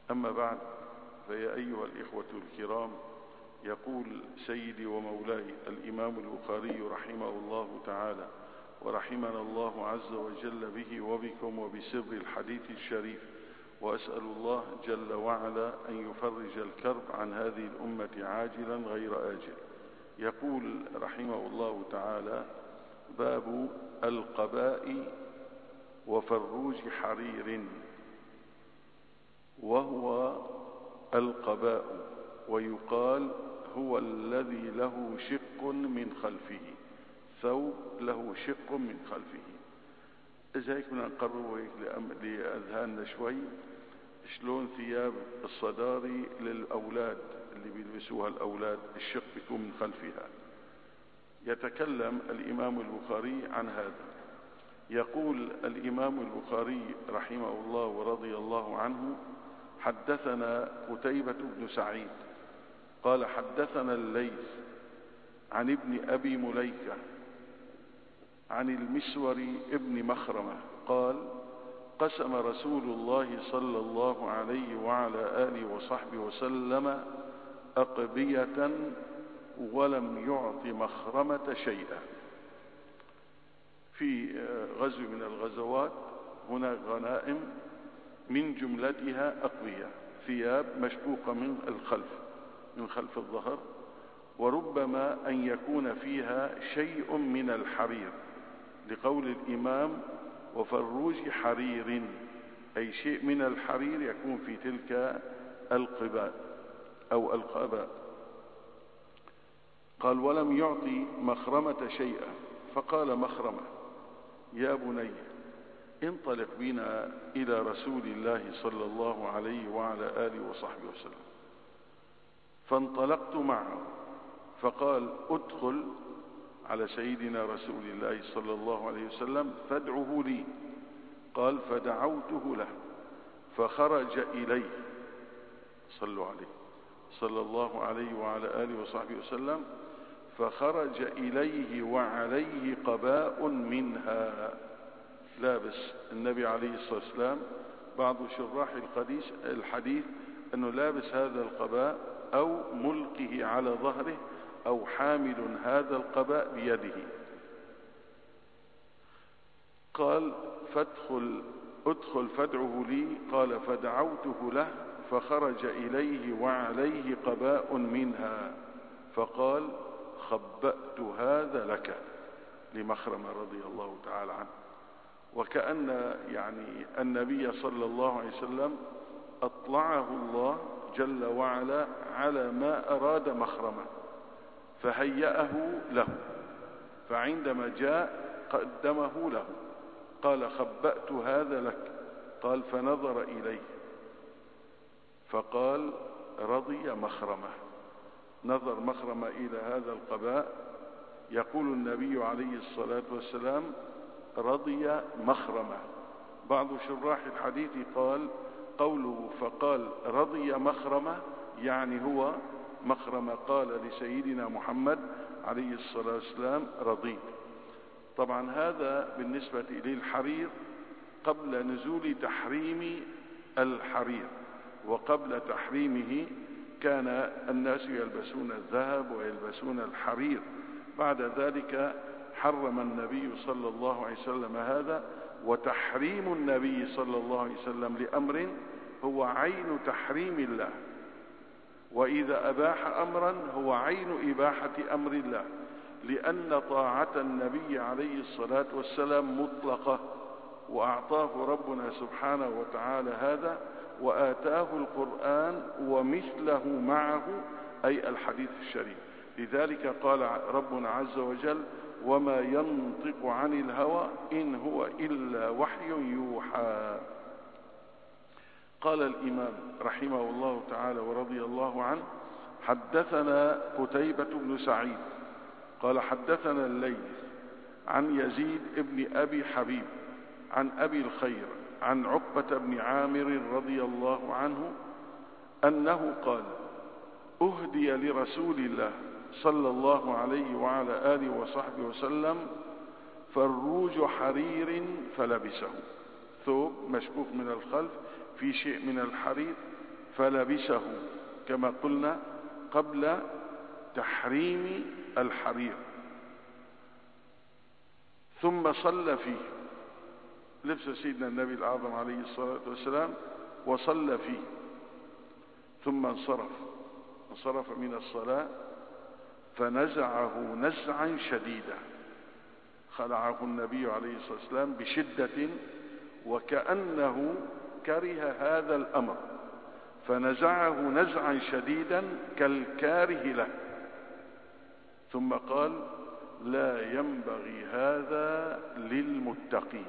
أما بعد، فيا أيها الإخوة الكرام، يقول سيدي ومولاي الإمام البخاري رحمه الله تعالى ورحمنا الله عز وجل به وبكم وبسر الحديث الشريف، وأسأل الله جل وعلا أن يفرج الكرب عن هذه الأمة عاجلا غير آجل. يقول رحمه الله تعالى: باب القباء وفروج حرير. وهو القباء، ويقال هو الذي له شق من خلفه، ثوب له شق من خلفه. إذا هيك بدنا نقربه هيك لأذهاننا شوي، شلون ثياب الصداري للأولاد اللي بيلبسوها الأولاد، الشق بيكون من خلفها. يتكلم الإمام البخاري عن هذا. يقول الإمام البخاري رحمه الله ورضي الله عنه: حدثنا قتيبة بن سعيد قال حدثنا الليث عن ابن أبي مليكة عن المسور ابن مخرمة قال: قسم رسول الله صلى الله عليه وعلى آله وصحبه وسلم أقبية ولم يعط مخرمة شيئا. في غزو من الغزوات هناك غنائم من جملتها أقبية، ثياب مشقوقة من الخلف، من خلف الظهر، وربما أن يكون فيها شيء من الحرير، لقول الإمام: وفروج حرير، أي شيء من الحرير يكون في تلك القباء أو القباء. قال: ولم يعطي مخرمة شيئا، فقال مخرمة: يا بني انطلق بنا إلى رسول الله صلى الله عليه وعلى آله وصحبه وسلم. فانطلقت معه، فقال: ادخل على سيدنا رسول الله صلى الله عليه وسلم فادعه لي. قال: فدعوته له، فخرج إليه صلوا عليه صلى الله عليه وعلى آله وصحبه وسلم، فخرج إليه وعليه قباء منها، لابس النبي عليه الصلاة والسلام. بعض شراح الحديث أنه لابس هذا القباء أو ملقه على ظهره أو حامل هذا القباء بيده. قال: ادخل فادعه لي. قال: فدعوته له، فخرج إليه وعليه قباء منها، فقال: خبأت هذا لك، لمخرمة رضي الله تعالى عنه. وكأن يعني النبي صلى الله عليه وسلم أطلعه الله جل وعلا على ما أراد مخرمة، فهيأه له، فعندما جاء قدمه له. قال: خبأت هذا لك. قال: فنظر إليه فقال: رضي مخرمة. نظر مخرمة إلى هذا القباء. يقول النبي عليه الصلاة والسلام: رضي مخرمة. بعض شراح الحديث قال قوله فقال رضي مخرمة يعني هو مخرمة قال لسيدنا محمد عليه الصلاة والسلام: رضيت. طبعا هذا بالنسبة للحرير قبل نزول تحريم الحرير، وقبل تحريمه كان الناس يلبسون الذهب ويلبسون الحرير. بعد ذلك حرم النبي صلى الله عليه وسلم هذا. وتحريم النبي صلى الله عليه وسلم لأمر هو عين تحريم الله، وإذا أباح أمرا هو عين إباحة أمر الله، لأن طاعة النبي عليه الصلاة والسلام مطلقة، وأعطاه ربنا سبحانه وتعالى هذا، وآتاه القرآن ومثله معه، أي الحديث الشريف. لذلك قال ربنا عز وجل: وما ينطق عن الهوى إن هو إلا وحي يوحى. قال الإمام رحمه الله تعالى ورضي الله عنه: حدثنا قتيبة بن سعيد قال حدثنا الليث عن يزيد بن أبي حبيب عن أبي الخير عن عقبة بن عامر رضي الله عنه أنه قال: أهدي لرسول الله صلى الله عليه وعلى آله وصحبه وسلم فروج حرير فلبسه، ثوب مشبوك من الخلف في شيء من الحرير فلبسه كما قلنا قبل تحريم الحرير، ثم صلى فيه. لبس سيدنا النبي الأعظم عليه الصلاة والسلام وصلى فيه، ثم انصرف من الصلاة فنزعه نزعا شديدا، خلعه النبي عليه الصلاة والسلام بشدة وكأنه كره هذا الأمر، فنزعه نزعا شديدا كالكاره له، ثم قال: لا ينبغي هذا للمتقين.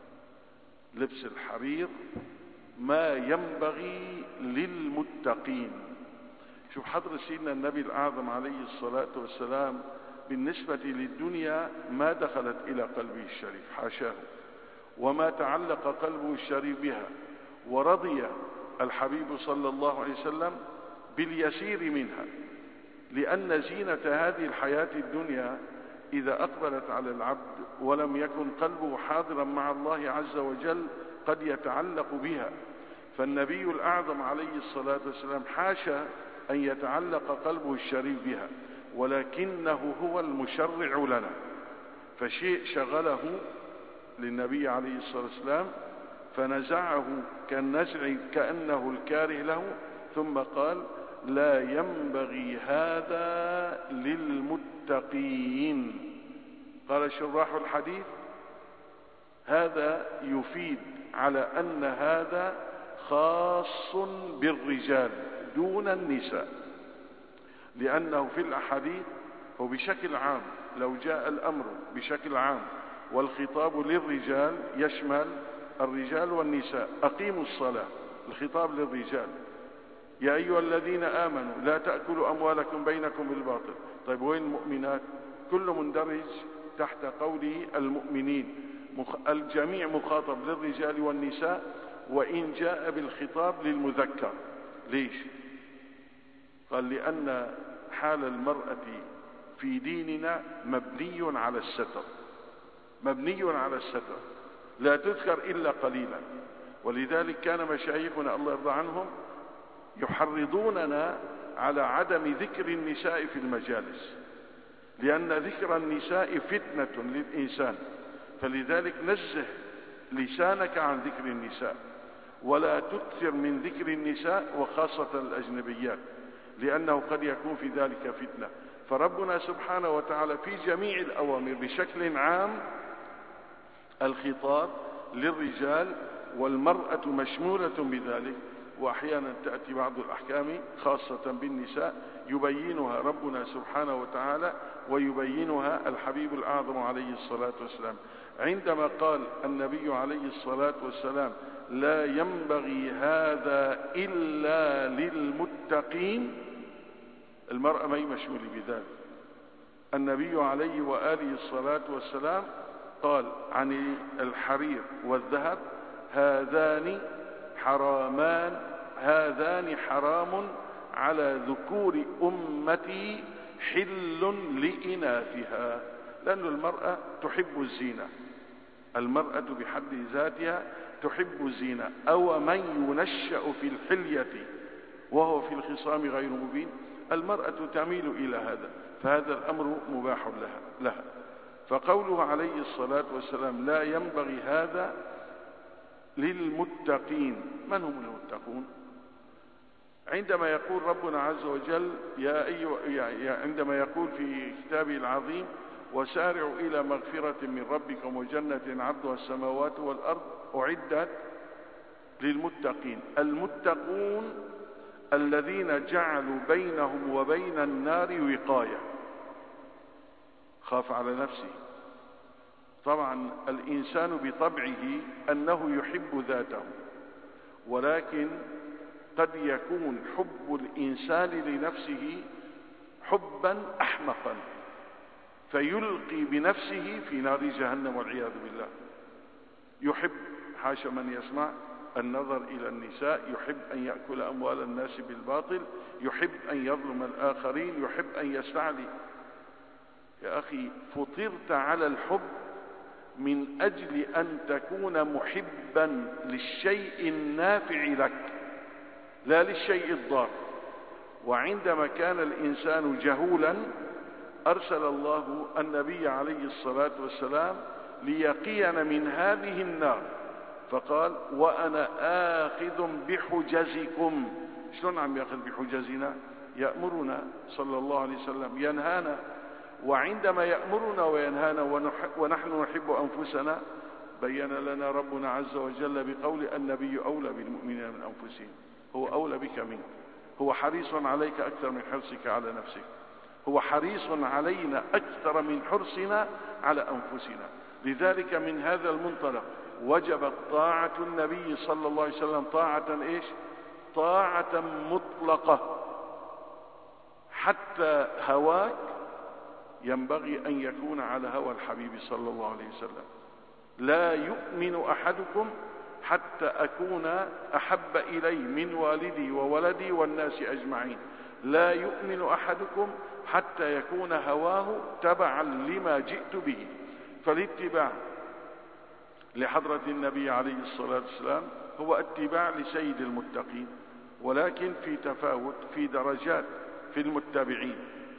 لبس الحرير ما ينبغي للمتقين. شوف حضرة سيدنا النبي الأعظم عليه الصلاة والسلام بالنسبة للدنيا ما دخلت إلى قلبه الشريف، حاشاه، وما تعلق قلبه الشريف بها، ورضي الحبيب صلى الله عليه وسلم باليسير منها، لأن زينة هذه الحياة الدنيا إذا أقبلت على العبد ولم يكن قلبه حاضرا مع الله عز وجل قد يتعلق بها. فالنبي الأعظم عليه الصلاة والسلام حاشا أن يتعلق قلبه الشريف بها، ولكنه هو المشرع لنا، فشيء شغله للنبي عليه الصلاة والسلام فنزعه كالنزع كأنه الكاره له، ثم قال: لا ينبغي هذا للمتقين. قال شراح الحديث: هذا يفيد على أن هذا خاص بالرجال دون النساء، لأنه في الأحاديث وبشكل عام لو جاء الأمر بشكل عام والخطاب للرجال يشمل الرجال والنساء. أقيموا الصلاة، الخطاب للرجال، يا أيها الذين آمنوا لا تأكلوا أموالكم بينكم بالباطل. طيب وين المؤمنات؟ كل مندرج تحت قوله المؤمنين، الجميع مخاطب للرجال والنساء، وإن جاء بالخطاب للمذكر. ليش؟ قال: لأن حال المرأة في ديننا مبني على الستر، مبني على الستر، لا تذكر إلا قليلا. ولذلك كان مشايخنا الله يرضى عنهم يحرضوننا على عدم ذكر النساء في المجالس، لأن ذكر النساء فتنة للإنسان، فلذلك نزه لسانك عن ذكر النساء، ولا تكثر من ذكر النساء وخاصة الأجنبيات، لأنه قد يكون في ذلك فتنة. فربنا سبحانه وتعالى في جميع الأوامر بشكل عام الخطاب للرجال، والمرأة مشمولة بذلك، وأحيانا تأتي بعض الأحكام خاصة بالنساء يبينها ربنا سبحانه وتعالى ويبينها الحبيب الأعظم عليه الصلاة والسلام. عندما قال النبي عليه الصلاة والسلام: لا ينبغي هذا إلا للمتقين، المرأة ما هي مشمولة بذلك. النبي عليه وآله الصلاة والسلام قال عن الحرير والذهب: هذان حرامان، هذان حرام على ذكور أمتي حل لإناثها. لأن المرأة تحب الزينة، المرأة بحد ذاتها تحب الزينة. أو من ينشأ في الحلية وهو في الخصام غير مبين، المرأة تميل إلى هذا، فهذا الأمر مباح لها. فقوله عليه الصلاة والسلام: لا ينبغي هذا للمتقين. من هم المتقون؟ عندما يقول ربنا عز وجل عندما يقول في كتابه العظيم: وسارعوا إلى مغفرة من ربكم وجنة عرضها السماوات والأرض أعدت للمتقين. المتقون الذين جعلوا بينهم وبين النار وقاية، خاف على نفسه. طبعا الإنسان بطبعه أنه يحب ذاته، ولكن قد يكون حب الإنسان لنفسه حبا أحمقا فيلقي بنفسه في نار جهنم والعياذ بالله. يحب، حاشا من يسمع، النظر إلى النساء، يحب أن يأكل أموال الناس بالباطل، يحب أن يظلم الآخرين، يحب أن يستعلي. يا أخي، فطرت على الحب من أجل أن تكون محبا للشيء النافع لك، لا للشيء الضار. وعندما كان الإنسان جهولا أرسل الله النبي عليه الصلاة والسلام ليقينا من هذه النار، فقال وأنا آخذ بحجزكم. شلون عم يأخذ بحجزنا؟ يأمرنا صلى الله عليه وسلم، ينهانا، وعندما يأمرنا وينهانا ونحن نحب أنفسنا بين لنا ربنا عز وجل بقول النبي أولى بالمؤمنين من أنفسهم. هو أولى بك منك، هو حريص عليك أكثر من حرصك على نفسك، هو حريص علينا أكثر من حرصنا على أنفسنا. لذلك من هذا المنطلق وجبت طاعة النبي صلى الله عليه وسلم طاعة إيش؟ طاعة مطلقة، حتى هواك ينبغي أن يكون على هوى الحبيب صلى الله عليه وسلم. لا يؤمن أحدكم حتى أكون أحب إلي من والدي وولدي والناس أجمعين. لا يؤمن أحدكم حتى يكون هواه تبعا لما جئت به. فالاتباع لحضرة النبي عليه الصلاة والسلام هو اتباع لسيد المتقين، ولكن في تفاوت في درجات في المتبعين.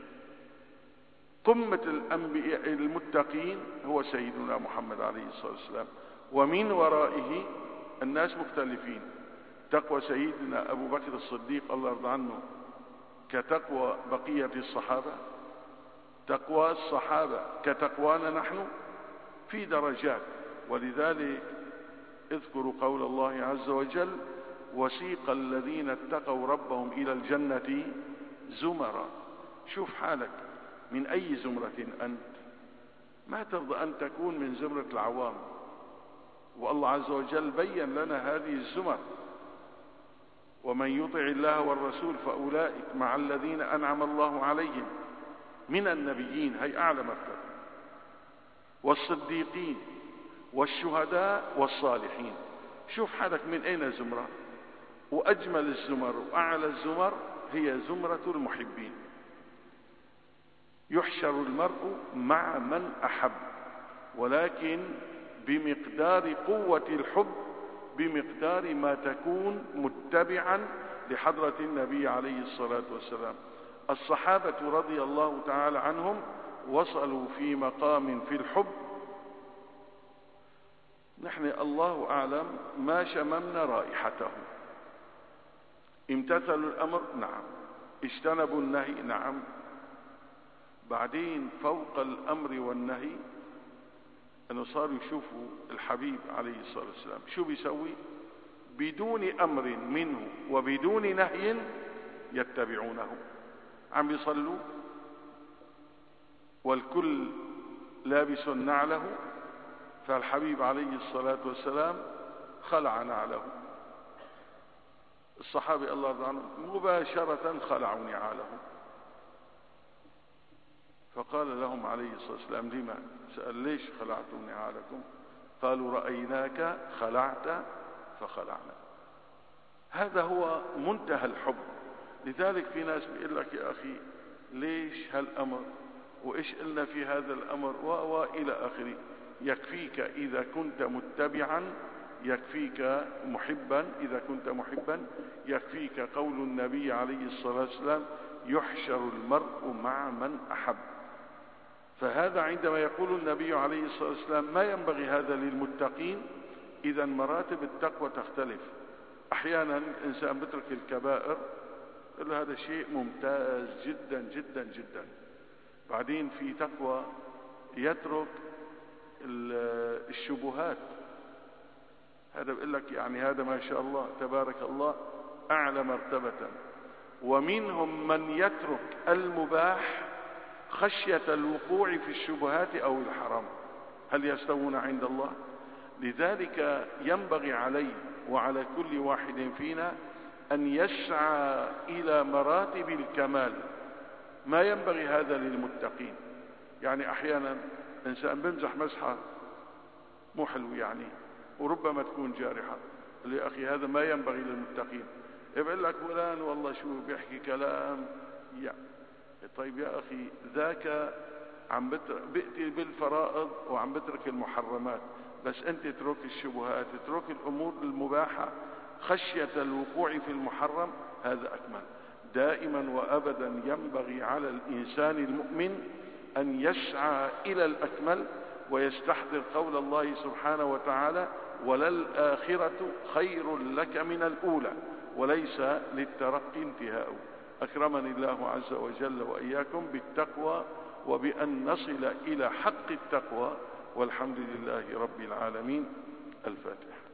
قمة الأنبياء المتقين هو سيدنا محمد عليه الصلاة والسلام، ومن ورائه الناس مختلفين. تقوى سيدنا أبو بكر الصديق الله يرضى عنه كتقوى بقية الصحابة؟ تقوى الصحابة كتقوانا نحن؟ في درجات. ولذلك اذكروا قول الله عز وجل وسيق الذين اتقوا ربهم إلى الجنة زمرا. شوف حالك من أي زمرة أنت. ما ترضى أن تكون من زمرة العوام، والله عز وجل بين لنا هذه الزمر. ومن يطع الله والرسول فأولئك مع الذين أنعم الله عليهم من النبيين، هي أعلى مرتبة، والصديقين والشهداء والصالحين. شوف حالك من أين زمرة. وأجمل الزمر وأعلى الزمر هي زمرة المحبين. يحشر المرء مع من أحب، ولكن بمقدار قوة الحب، بمقدار ما تكون متبعا لحضرة النبي عليه الصلاة والسلام. الصحابة رضي الله تعالى عنهم وصلوا في مقام في الحب نحن الله أعلم ما شممنا رائحته. امتثلوا الأمر؟ نعم. اجتنبوا النهي؟ نعم. بعدين فوق الأمر والنهي أنه صاروا يشوفوا الحبيب عليه الصلاة والسلام شو بيسوي، بدون أمر منه وبدون نهي يتبعونه. عم بيصلوا والكل لابس نعله، فالحبيب عليه الصلاة والسلام خلع نعله. الصحابة الله يرضى عنهم مباشرة خلعوا نعالهم، فقال لهم عليه الصلاة والسلام لما؟ سأل ليش خلعتم نعالكم؟ قالوا رأيناك خلعت فخلعنا. هذا هو منتهى الحب. لذلك في ناس بيقول لك يا أخي ليش هالأمر وإيش قلنا في هذا الأمر وإلى آخره. يكفيك إذا كنت متبعا، يكفيك محبا إذا كنت محبا، يكفيك قول النبي عليه الصلاة والسلام يحشر المرء مع من أحب. فهذا عندما يقول النبي عليه الصلاة والسلام ما ينبغي هذا للمتقين، إذا مراتب التقوى تختلف. أحيانا الإنسان بترك الكبائر، يقول هذا شيء ممتاز جدا جدا جدا. بعدين في تقوى يترك الشبهات، هذا بيقول لك يعني هذا ما شاء الله تبارك الله أعلى مرتبة. ومنهم من يترك المباح خشية الوقوع في الشبهات أو الحرام. هل يستوون عند الله؟ لذلك ينبغي عليه وعلى كل واحد فينا أن يسعى إلى مراتب الكمال. ما ينبغي هذا للمتقين. يعني أحيانا إنسان بمزح مزحة مو حلو يعني، وربما تكون جارحة، قال يا أخي هذا ما ينبغي للمتقين. يقول لك فلان والله شو بيحكي كلام يعني. طيب يا أخي ذاك عم بيأتي بالفرائض وعم بترك المحرمات، بس أنت اترك الشبهات، اترك الأمور المباحة خشية الوقوع في المحرم، هذا أكمل. دائما وأبدا ينبغي على الإنسان المؤمن أن يسعى إلى الأكمل ويستحضر قول الله سبحانه وتعالى: وللآخرة خير لك من الأولى، وليس للترقي انتهاء. أكرمني الله عز وجل وإياكم بالتقوى وبأن نصل إلى حق التقوى، والحمد لله رب العالمين. الفاتحة.